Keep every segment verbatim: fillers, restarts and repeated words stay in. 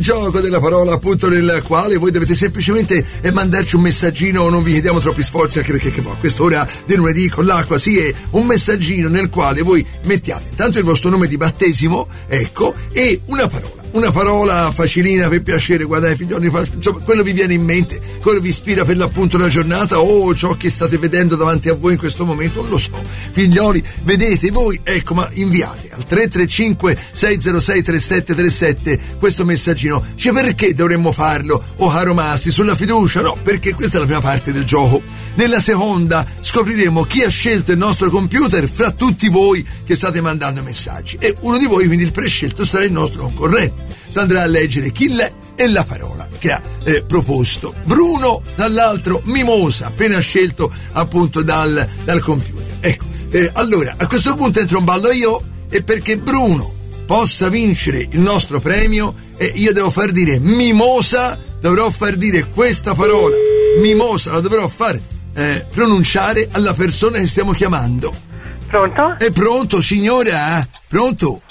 gioco della parola, appunto, nel quale voi dovete semplicemente mandarci un messaggino, non vi chiediamo troppi sforzi anche perché che a quest'ora di lunedì con l'acqua, sì, è un messaggino nel quale voi mettiate intanto il vostro nome di battesimo, ecco, e una parola. Una parola facilina per piacere, guardate figlioli, insomma, quello vi viene in mente, quello vi ispira per l'appunto la giornata o ciò che state vedendo davanti a voi in questo momento, non lo so. Figlioli, vedete voi, ecco, ma inviate al tre tre cinque sei zero sei tre sette tre sette questo messaggino. Cioè, perché dovremmo farlo? Oh caro Masti, sulla fiducia? No, perché questa è la prima parte del gioco. Nella seconda scopriremo chi ha scelto il nostro computer fra tutti voi che state mandando messaggi e uno di voi, quindi il prescelto, sarà il nostro concorrente. Andrà a leggere chi l'è e la parola che ha eh, proposto Bruno, dall'altro Mimosa, appena scelto appunto dal, dal computer. Ecco, eh, allora a questo punto entro in ballo io, e perché Bruno possa vincere il nostro premio eh, io devo far dire Mimosa, dovrò far dire questa parola Mimosa, la dovrò far eh, pronunciare alla persona che stiamo chiamando. Pronto? È pronto, signora? Pronto?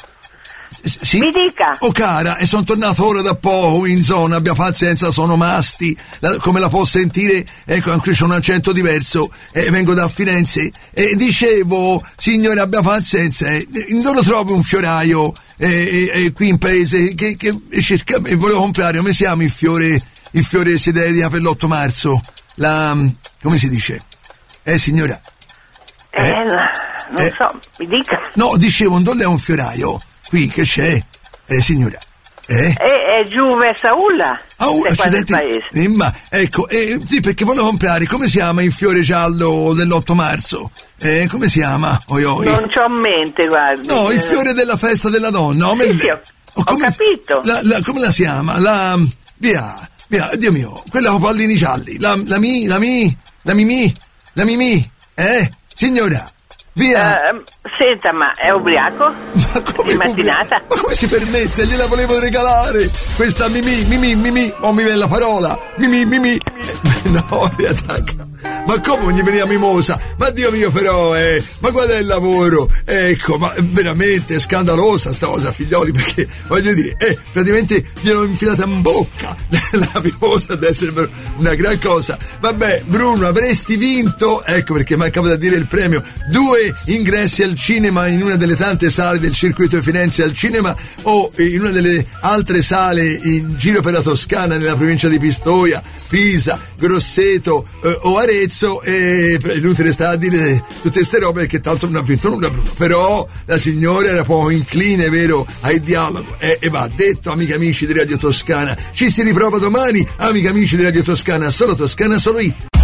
Sì? Mi dica. Oh cara, e sono tornato ora da poco in zona, abbia pazienza, sono Masti, la, come la può sentire, ecco, anche c'è un accento diverso, eh, vengo da Firenze, e eh, dicevo, signore, abbia pazienza, eh, dove trovo un fioraio eh, eh, qui in paese che, che cerca, e volevo comprare, come si chiama il fiore, il fiore che si dedica per l'otto marzo, la, come si dice? Eh signora? Eh, eh non eh, so, mi dica. No, dicevo, dove è un fioraio? Qui che c'è? Eh signora? Eh? È, è giù verso Aulla. Oh, accidenti. Eh, ma ecco, eh, sì, perché volevo comprare, come si chiama il fiore giallo dell'otto marzo? Eh, come si chiama? Oi, oi. Non c'ho in mente, guarda. No, il fiore della festa della donna. Sì, sì, ho, oh, come, ho capito. La, la, come la si chiama? La, via, via, Dio mio, quella con pallini gialli. La, la mi, la mi, la mimì, la mimì, eh? Signora? Via. Uh, senta, ma è ubriaco? Ma come di mattinata? Ma come si permette? Gliela volevo regalare questa mimì, mimì, mimì, oh mi viene la parola, mimì, mimì. Eh, no, riattacca. Ma come non gli veniva Mimosa? Ma Dio mio però, eh, ma guarda il lavoro, ecco, ma veramente è scandalosa sta cosa, figlioli, perché voglio dire, eh, praticamente gliel'ho infilata in bocca, la Mimosa deve essere una gran cosa. Vabbè, Bruno, avresti vinto, ecco perché mancava da dire il premio, due ingressi al cinema in una delle tante sale del circuito di Firenze al cinema o in una delle altre sale in giro per la Toscana, nella provincia di Pistoia, Pisa, Grosseto eh, o Arezzo, e inutile sta a dire tutte queste robe perché tanto non ha vinto nulla Bruno, però la signora era poco incline, vero, al dialogo e, e va detto, amici amici di Radio Toscana, ci si riprova domani, amici amici di Radio Toscana, solo Toscana, solo It.